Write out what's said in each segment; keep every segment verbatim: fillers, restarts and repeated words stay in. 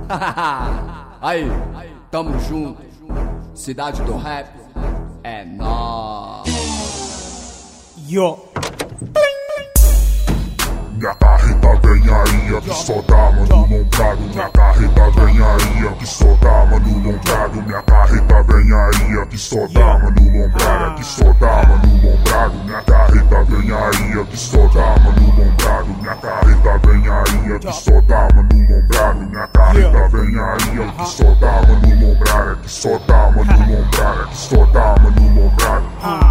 Aí, tamo junto. Cidade do rap é nóis. Yo. Minha carreta vem aí, aqui só dá mano lombrado. Minha carreta vem aí, aqui só dá mano lombrado. Minha carreta vem aí, aqui só dá mano lombrado. Aqui só dá mano lombrado. Minha carreta vem aí, aqui só dá mano lombrado. Minha carreta vem aí, aqui só dá mano lombrado. Minha carreta vem aí, aqui só dá mano lombrado. Aqui só dá mano lombrado. Aqui só dá mano lombrado.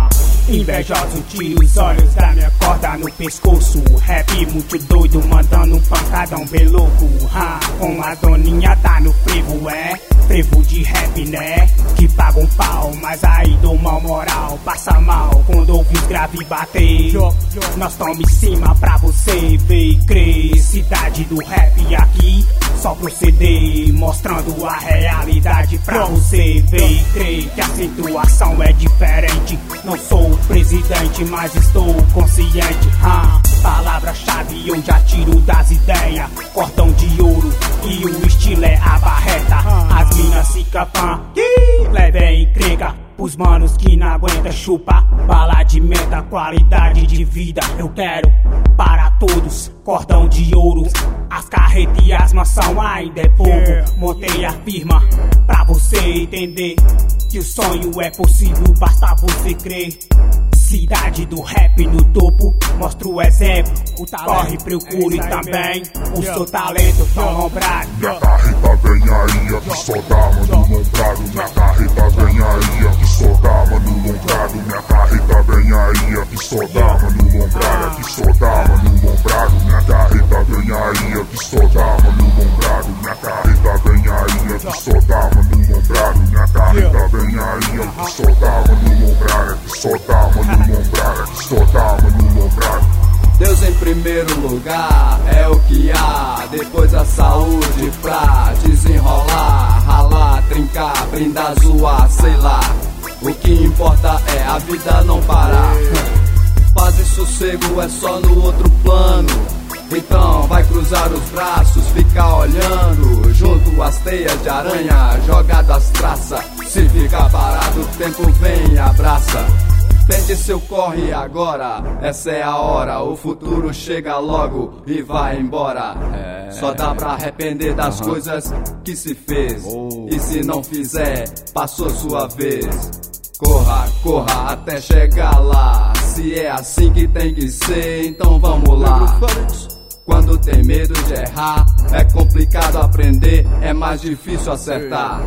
Invejoso tira os olhos da minha corda no pescoço. Rap muito doido, mandando um pancadão bem louco. Ha, com a doninha tá no frevo, é? Frevo de rap, né? Que paga um pau, mas aí dou mal moral. Passa mal quando ouve os grave bater. Nós tamo em cima pra você ver e crer. Cidade do rap aqui, só proceder, mostrando a realidade pra você ver e crer. Que a situação é diferente. Não sou o presidente, mas estou consciente. Ha, palavra-chave onde atiro das ideias. Cordão de ouro e o estilo é a barreta. As minas se capam, levem encrenca pros manos que não aguenta chupa. Bala de meta, qualidade de vida eu quero para todos. Cordão de ouro, as carretas e as maçãs ainda é pouco. Montei a firma pra você entender que o sonho é possível, basta você crer. Cidade do rap no topo, mostra o exemplo. Corre, procure também o seu talento tão lombrado. Minha carreta vem aí, aqui só dá mano lombrado. Minha carreta vem aí, aqui só dá mano lombrado. Minha carreta vem aí, aqui só dá mano lombrado. Aqui só dá mano lombrado. Minha carreta vem aí, aqui só dá mano lombrado. Minha carreta vem aí, aqui só dá mano lombrado. Minha carreta vem aí, aqui só dá mano lombrado. Aqui só dá mano lombrado. Aqui só dá mano lombrado. Deus em primeiro lugar é o que há. Depois a saúde pra desenrolar, ralar, trincar, brindar, zoar, sei lá. O que importa é a vida não parar. Paz e sossego é só no outro plano. Então vai cruzar os braços, ficar olhando junto às teias de aranha, jogado as traças. Se ficar parado, o tempo vem e abraça. Pede seu corre agora, essa é a hora. O futuro chega logo e vai embora. É, Só dá pra arrepender das uhum. coisas que se fez. Oh. E se não fizer, passou sua vez. Corra, corra até chegar lá. Se é assim que tem que ser, então vamos lá. Quando tem medo de errar, é complicado aprender, é mais difícil acertar.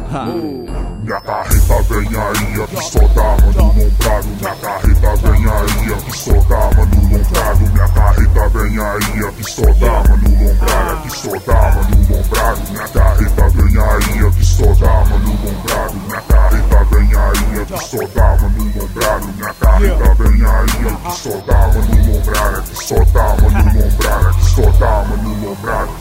Minha carreta vem aí, aqui só dá mano lombrado. Minha carreta vem aí, aqui só dá mano lombrado. Minha carreta vem aí, aqui só dá mano lombrado. Aqui só dá mano lombrado. Minha carreta vem aí, aqui só dá mano lombrado. Minha carreta vem aí, aqui só dá mano lombrado. Minha carreta vem aí, aqui só dá mano lombrado. Aqui só dá mano lombrado. Aqui só dá mano lombrado.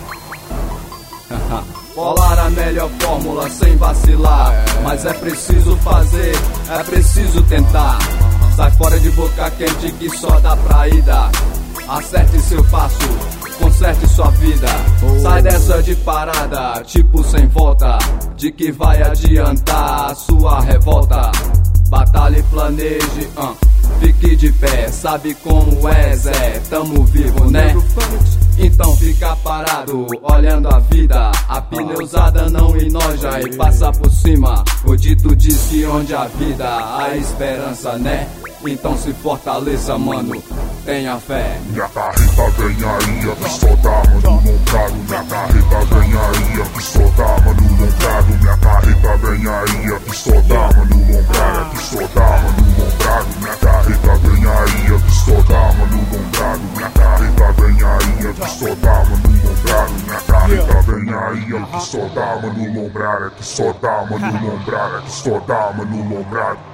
Bolar a melhor fórmula sem vacilar. Mas é preciso fazer, é preciso tentar. Sai fora de boca quente que só dá pra ida. Acerte seu passo, conserte sua vida. Sai dessa de parada, tipo sem volta. De que vai adiantar a sua revolta. Batalhe, planeje, uh. fique de pé, sabe como é, Zé, tamo vivo, né? Então fica parado, olhando a vida. A pneusada não enoja e passa por cima. O dito diz que onde a vida, a esperança, né? Então se fortaleça, mano, tenha fé. Minha carreta vem aí, aqui só dá mano lombrado. Minha carreta vem aí, aqui só dá mano lombrado. Minha carreta vem aí, aqui só dá mano lombrado. Aqui só dá mano lombrado. Minha carreta vem aí, aqui só dá mano lombrado. Minha carreta vem aí, aqui só dá mano lombrado. Minha carreta vem aí, aqui só dá mano lombrado. Aqui só dá mano lombrado. Aqui só dá mano lombrado.